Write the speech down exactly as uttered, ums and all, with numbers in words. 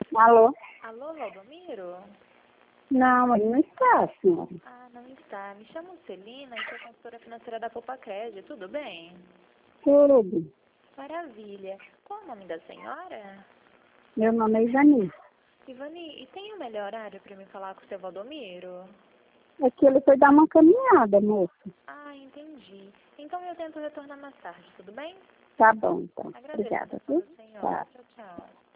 Alô? Alô, Valdomiro? Não, ele não está, senhora. Ah, não está. Me chamo Celina e sou consultora financeira da Copacred. Tudo bem? Tudo. Maravilha. Qual é o nome da senhora? Meu nome é Ivani. Ivani, e tem o melhor horário para me falar com o seu Valdomiro? É que ele foi dar uma caminhada, moço. Ah, entendi. Então eu tento retornar mais tarde, tudo bem? Tá bom, então. Agradeço a Obrigada, atenção viu? da senhora. Tá. Tchau, tchau.